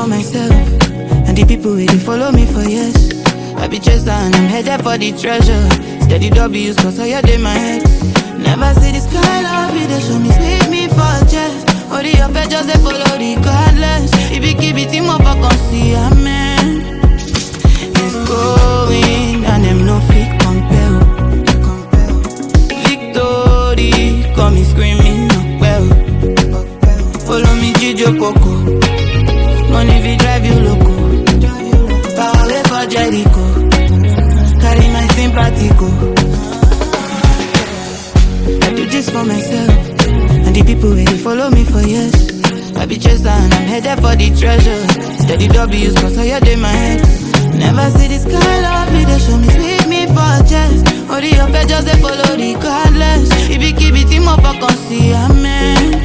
for myself and the people who follow me for years. I be chaser and I'm headed for the treasure. Steady W's cause I had in my head. Never see the sky love it, they show me sweep me for chest. Or the up just they follow the godless. If you keep it team up, I can see amen. It's going and them no fit compel. Victory, call me screaming no well. Follow me Gijo Poco. Money we drive you loco. Power way for Jericho. Carry my sympathy go. I do this for myself and the people who follow me for years. I be chaser and I'm headed for the treasure. Steady W's cause I had in my head. Never see the sky love me, they show me sweep me for chest. Or the up just they follow the godless. If you keep it team up, I can see amen.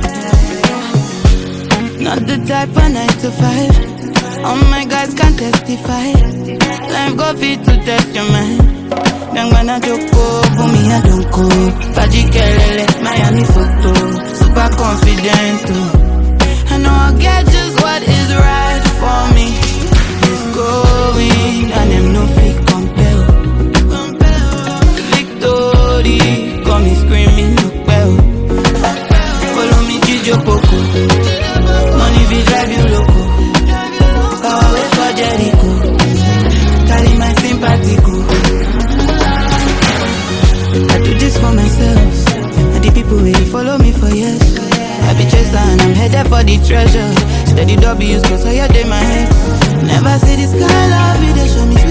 Not the type for 9 to 5. All my guys can testify. Life go fit to test your mind. Then when I joko, for me I don't go. Faji Kelele, Miami photo. Super confident too. I know I'll get just what is right for me. It's going and them no fit compel. Victory, call me screaming no well. Follow me Gijo Poco. Money we drive you loco. Power way for Jericho. Carry my sympathy go. I do this for myself and the people who follow me for years. I be chaser and I'm headed for the treasure. Steady W's cause I had in my head. Never see the sky love it, they show me